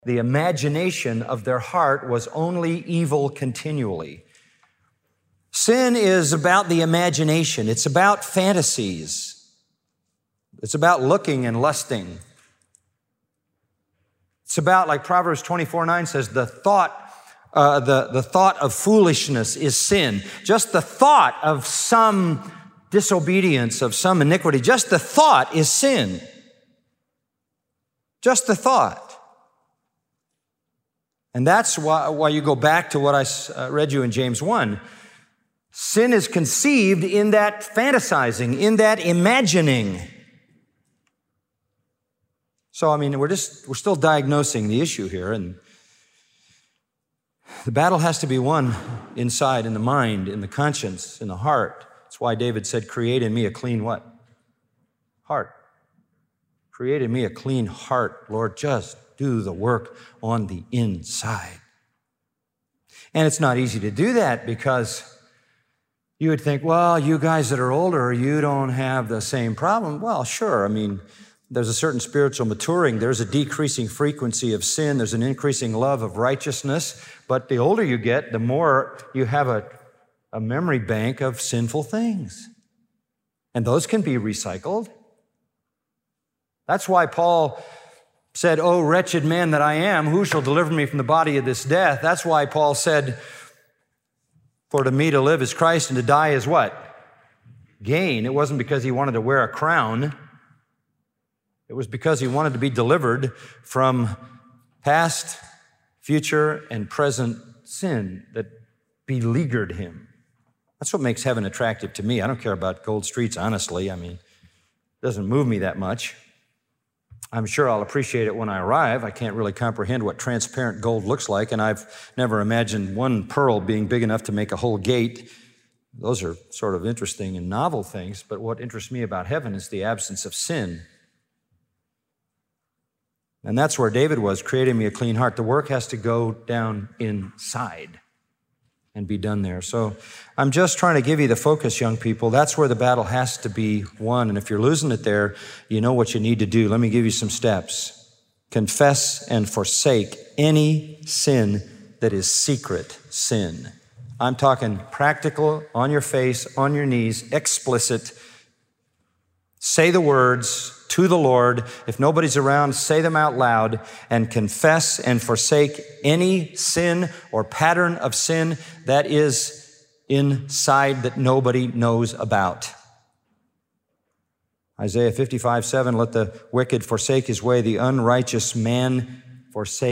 The imagination of their heart was only evil continually. Sin is about the imagination. It's about fantasies. It's about looking and lusting. It's about, like Proverbs 24:9 says, the thought of foolishness is sin. Just the thought of some disobedience, of some iniquity, just the thought is sin. Just the thought. And that's why you go back to what I read you in James 1. Sin is conceived in that fantasizing, in that imagining. So, we're still diagnosing the issue here, and the battle has to be won inside, in the mind, in the conscience, in the heart. That's why David said, create in me a clean what? Heart. Create in me a clean heart, Lord. Just do the work on the inside. And it's not easy to do that because you would think, well, you guys that are older, you don't have the same problem. Well, sure. There's a certain spiritual maturing. There's a decreasing frequency of sin. There's an increasing love of righteousness. But the older you get, the more you have a memory bank of sinful things. And those can be recycled. That's why Paul said, "Oh, wretched man that I am, who shall deliver me from the body of this death?" That's why Paul said, "For to me to live is Christ, and to die is" what? Gain. It wasn't because he wanted to wear a crown. It was because he wanted to be delivered from past, future, and present sin that beleaguered him. That's what makes heaven attractive to me. I don't care about gold streets, honestly. It doesn't move me that much. I'm sure I'll appreciate it when I arrive. I can't really comprehend what transparent gold looks like, and I've never imagined one pearl being big enough to make a whole gate. Those are sort of interesting and novel things, but what interests me about heaven is the absence of sin. And that's where David was, creating me a clean heart. The work has to go down inside and be done there. So I'm just trying to give you the focus, young people. That's where the battle has to be won. And if you're losing it there, you know what you need to do. Let me give you some steps. Confess and forsake any sin that is secret sin. I'm talking practical, on your face, on your knees, explicit. Say the words to the Lord. If nobody's around, say them out loud and confess and forsake any sin or pattern of sin that is inside that nobody knows about. Isaiah 55:7, let the wicked forsake his way, the unrighteous man forsake